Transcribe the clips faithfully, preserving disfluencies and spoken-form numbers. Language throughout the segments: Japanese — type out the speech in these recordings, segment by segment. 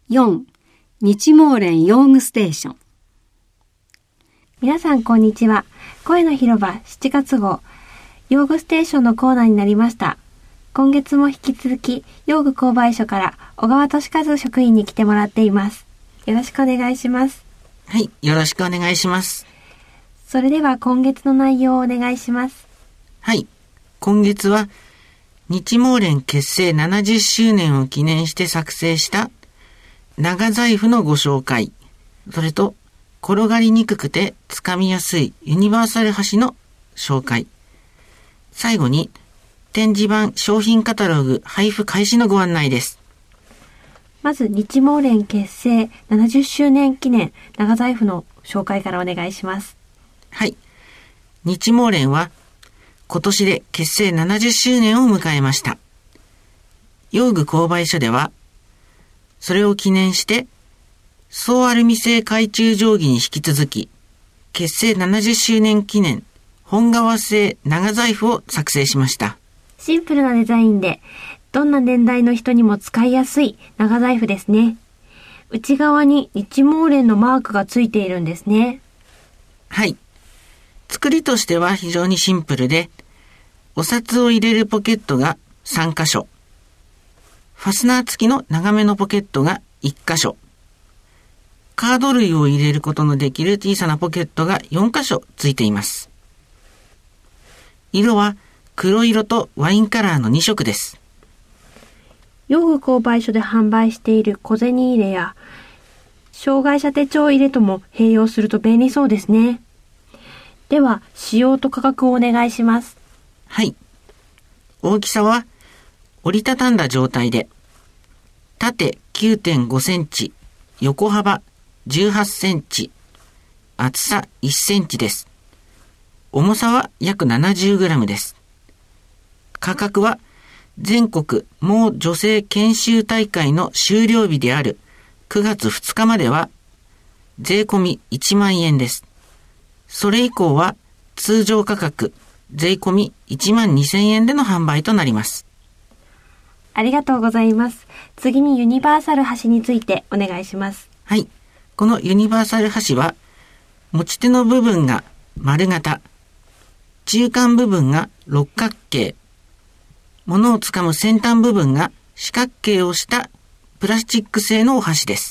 よん. 日毛連用具ステーション。 皆さんこんにちは。声の広場しちがつ号用具ステーションのコーナーになりました。今月も引き続き用具購買所から小川俊和職員に来てもらっています。よろしくお願いします。 はい、よろしくお願いします。 それでは今月の内容をお願いします。 はい、今月は日毛連結成ななじゅっしゅうねんを記念して作成した長財布のご紹介、それと転がりにくくてつかみやすいユニバーサル箸の紹介、最後に展示板商品カタログ配布開始のご案内です。 まず日毛連結成ななじゅっしゅうねん記念長財布の紹介からお願いします。 はい、日毛連は今年で結成ななじゅっしゅうねんを迎えました。用具購買所ではそれを記念して総アルミ製懐中定規に引き続き結成ななじゅっしゅうねん記念本革製長財布を作成しました。 シンプルなデザインでどんな年代の人にも使いやすい長財布ですね。内側に日毛連のマークがついているんですね。 はい、作りとしては非常にシンプルで、お札を入れるポケットがさんかしょ、ファスナー付きの長めのポケットがいっかしょ、カード類を入れることのできる小さなポケットがよんかしょついています。色は黒色とワインカラーのにしょくです。 用具購買所で販売している小銭入れや障害者手帳入れとも併用すると便利そうですね。では仕様と価格をお願いします。 はい、大きさは折りたたんだ状態で縦 きゅうてんごセンチ、横幅じゅうはちセンチ、厚さいっセンチです。重さは約 ななじゅうグラム です。価格は全国毛女性研修大会の終了日であるくがつふつかまでは税込みいちまんえんです。それ以降は通常価格税込みいちまんにせんえんでの販売となります。 ありがとうございます。次にユニバーサル箸についてお願いします。 はい、このユニバーサル箸は持ち手の部分が丸型、中間部分が六角形、物をつかむ先端部分が四角形をしたプラスチック製のお箸です。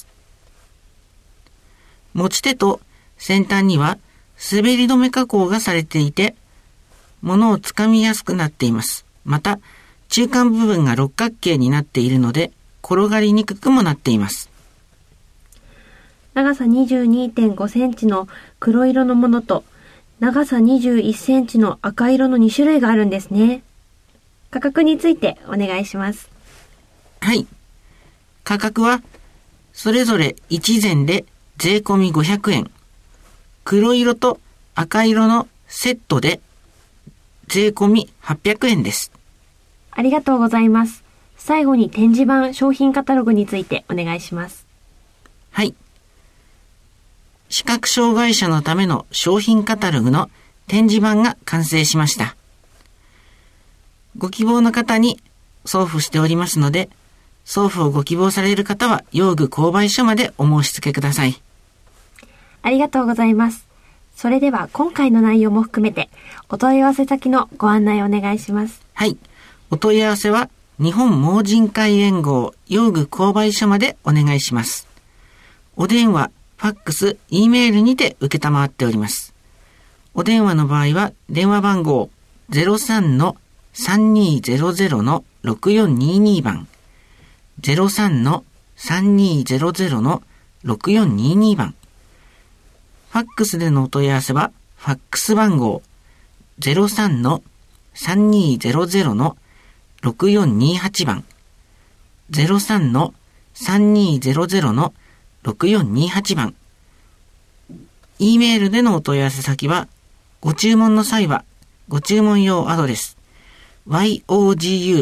持ち手と先端には滑り止め加工がされていて、物をつかみやすくなっています。また、中間部分が六角形になっているので、転がりにくくもなっています。 長さ にじゅうにてんごセンチの黒色のものと、長さにじゅういっセンチの赤色のにしゅるいがあるんですね。価格についてお願いします。 はい。価格は、それぞれいちぜんで税込みごひゃくえん。黒色と赤色のセットで税込みはっぴゃくえんです。 ありがとうございます。最後に展示板商品カタログについてお願いします。 はい。視覚障害者のための商品カタログの展示板が完成しました。ご希望の方に送付しておりますので、送付をご希望される方は用具購買所までお申し付けください。 ありがとうございます。それでは今回の内容も含めてお問い合わせ先のご案内をお願いします。 はい。お問い合わせは日本盲人会連合用具購買所までお願いします。お電話、ファックス、Eメールにて受けたまわっております。お電話の場合は電話番号 ゼロさんのさんにーゼロゼロのろくよんにーにー 番、ゼロさんのさんにーゼロゼロのろくよんにーにー 番。ファックスでのお問い合わせはファックス番号 ゼロさんのさんにーゼロゼロのろくよんにーはち 番、ゼロさんのさんにーゼロゼロのろくよんにーはち 番。E メールでのお問い合わせ先は、ご注文の際は、ご注文用アドレス、ヨグ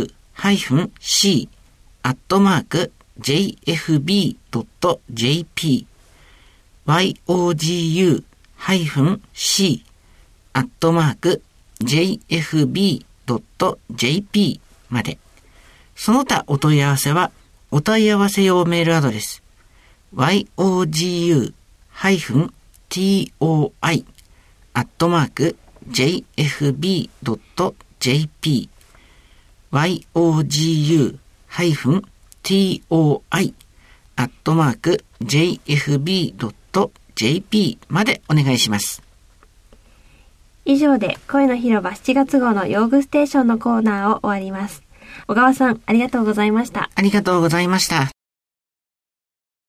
-c アットマーク ジェイエフビー ドット ジェイピー ヨグ -c アットマーク ジェイエフビー ドット ジェイピー まで。その他お問い合わせは、お問い合わせ用メールアドレス、 ヨグ トイ アットマーク ジェイエフビー ドット ジェーピー ヨグ トイ アットマーク ジェイエフビー ドット ジェーピー までお願いします。 以上で声の広場しちがつ号の用具ステーションのコーナーを終わります。小川さん、ありがとうございました。 ありがとうございました。